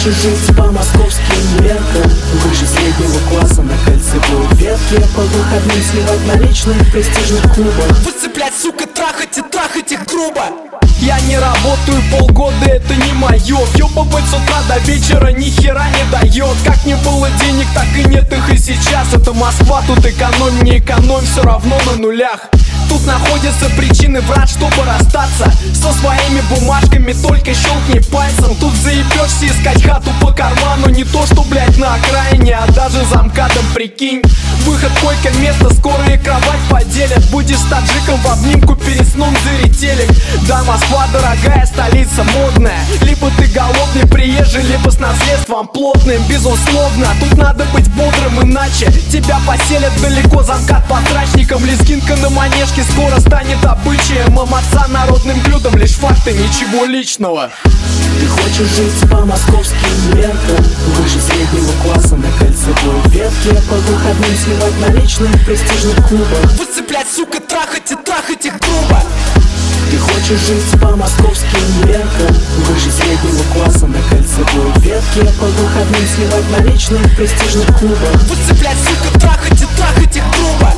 хочешь жить по московским меркам, выше среднего класса на кольцевой ветке, по выходным сливать наличные в престижных клубах, выцеплять, сука, трахать их грубо. Я не работаю полгода, это не моё. Ёбывать с утра до вечера ни хера не дает. Как не было денег, так и нет их и сейчас. Это Москва, тут экономь, не экономь, все равно на нулях. Тут находятся причины врать, чтобы расстаться со своими бумажками, только щелкни пальцем. Тут заебешься искать хату по карману, не то что, блять, на окраине, а даже за МКАДом, прикинь. Выход, койка, место, скоро и кровать поделят. Будешь с таджиком в обнимку, перед сном зырить телек. Да, Москва дорогая, столица модная. Либо ты голодный приезжий, либо с наследством плотным, безусловно. Тут надо быть бодрым, иначе тебя поселят далеко за МКАД потрачником. Лезгинка на манежке скоро станет обычаем, а маца народным блюдом, лишь факты, ничего личного. Ты хочешь жить по московским меркам, выше среднего класса на кольцевой ветке, по выходным сливать наличные в престижных клубах, выцеплять, сука, трахать их грубо. Ты хочешь жить по московским меркам, выше среднего класса на кольцевой ветке, по выходным сливать наличные в престижных клубах, выцеплять, сука, трахать их грубо.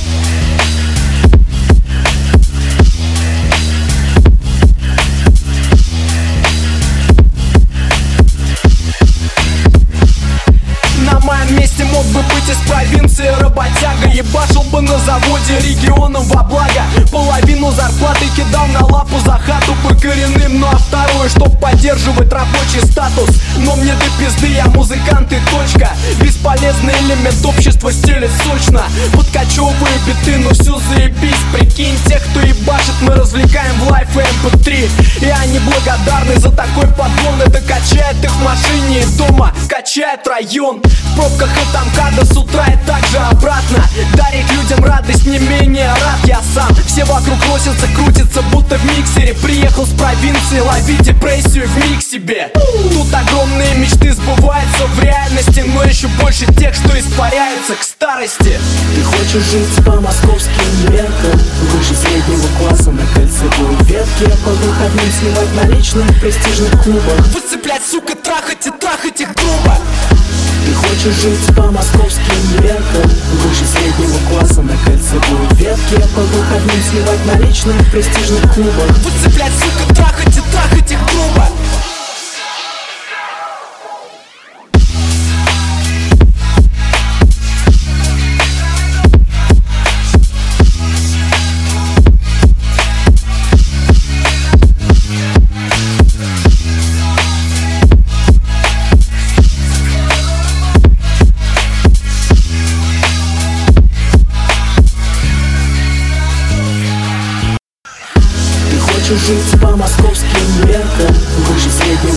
На моем месте мог бы быть из провинции работяга, ебашил бы на заводе регионом во благо. Половину зарплаты кидал на лапу за хату по коренным, ну а второе, чтоб поддерживать рабочий статус. Но мне до пизды, я музыкант и точка. Бесполезный элемент общества стелет сочно. Подкачевые биты, но все заебись. Прикинь, тех, кто ебашит, мы развлекаем в лайф и mp3. И они благодарны за такой подгон. Это качает их в машине и дома, качает район. В пробках и там МКАДа с утра и также обратно. Дарить людям радость не менее рад я сам. Все вокруг носятся, крутятся, будто в миксере. Приехал с провинции, лови депрессию в миг себе. Тут огромные мечты сбываются в реальности, но еще больше тех, что испаряются к старости. Ты хочешь жить по московским меркам, выше среднего класса на кольцевой ветке, по выходным сливать наличные в престижных клубах, выцеплять, сука, трахать их грубо. Ты хочешь жить по московским меркам, выше среднего класса на кольцевой ветке, по выходным сливать наличные в престижных клубах, выцеплять, сука, трахать их грубо. Ты хочешь жить по московским меркам, выше среднего